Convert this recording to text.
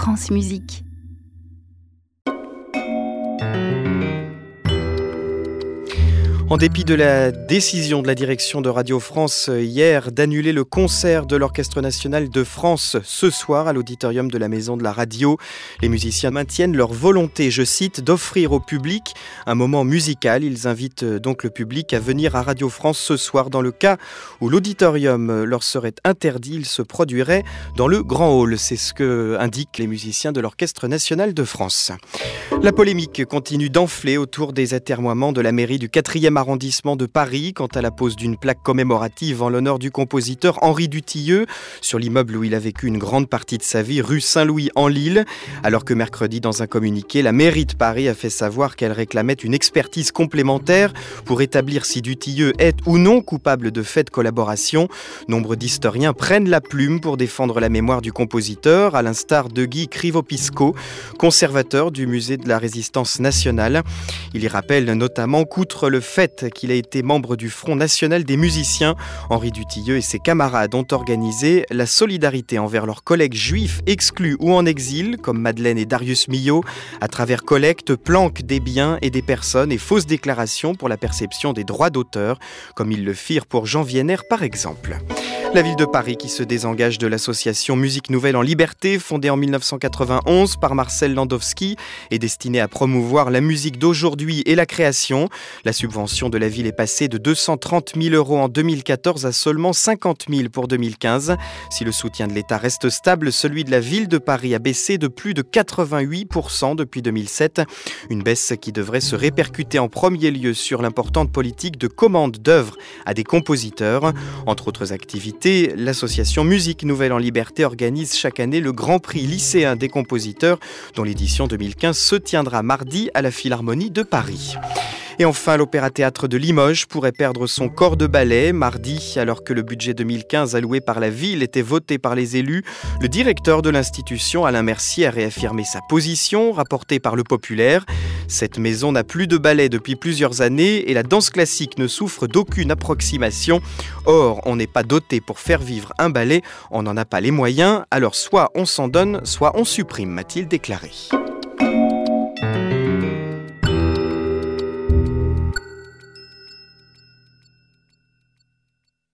France Musique. En dépit de la décision de la direction de Radio France hier d'annuler le concert de l'Orchestre National de France ce soir à l'auditorium de la Maison de la Radio, les musiciens maintiennent leur volonté, je cite, d'offrir au public un moment musical. Ils invitent donc le public à venir à Radio France ce soir. Dans le cas où l'auditorium leur serait interdit, il se produirait dans le Grand Hall. C'est ce que indiquent les musiciens de l'Orchestre National de France. La polémique continue d'enfler autour des atermoiements de la mairie du 4e arrondissement de Paris quant à la pose d'une plaque commémorative en l'honneur du compositeur Henri Dutilleux sur l'immeuble où il a vécu une grande partie de sa vie, rue Saint-Louis en Lille. Alors que mercredi, dans un communiqué, la mairie de Paris a fait savoir qu'elle réclamait une expertise complémentaire pour établir si Dutilleux est ou non coupable de faits de collaboration. Nombre d'historiens prennent la plume pour défendre la mémoire du compositeur, à l'instar de Guy Krivopisco, conservateur du musée de la Résistance nationale. Il y rappelle notamment qu'outre le fait qu'il a été membre du Front national des musiciens, Henri Dutilleux et ses camarades ont organisé la solidarité envers leurs collègues juifs exclus ou en exil, comme Madeleine et Darius Milhaud, à travers collectes, planques des biens et des personnes et fausses déclarations pour la perception des droits d'auteur, comme ils le firent pour Jean Vienner par exemple. La ville de Paris qui se désengage de l'association Musique Nouvelle en Liberté, fondée en 1991 par Marcel Landowski, est destinée à promouvoir la musique d'aujourd'hui et la création. La subvention de la ville est passée de 230 000 € en 2014 à seulement 50 000 pour 2015. Si le soutien de l'État reste stable, celui de la ville de Paris a baissé de plus de 88% depuis 2007. Une baisse qui devrait se répercuter en premier lieu sur l'importante politique de commande d'œuvres à des compositeurs. Entre autres activités, l'association Musique Nouvelle en Liberté organise chaque année le Grand Prix lycéen des compositeurs, dont l'édition 2015 se tiendra mardi à la Philharmonie de Paris. Et enfin, l'Opéra-Théâtre de Limoges pourrait perdre son corps de ballet. Mardi, alors que le budget 2015 alloué par la ville était voté par les élus, le directeur de l'institution, Alain Mercier, a réaffirmé sa position, rapportée par Le Populaire. Cette maison n'a plus de ballet depuis plusieurs années et la danse classique ne souffre d'aucune approximation. Or, on n'est pas doté pour faire vivre un ballet, on n'en a pas les moyens, alors soit on s'en donne, soit on supprime, m'a-t-il déclaré.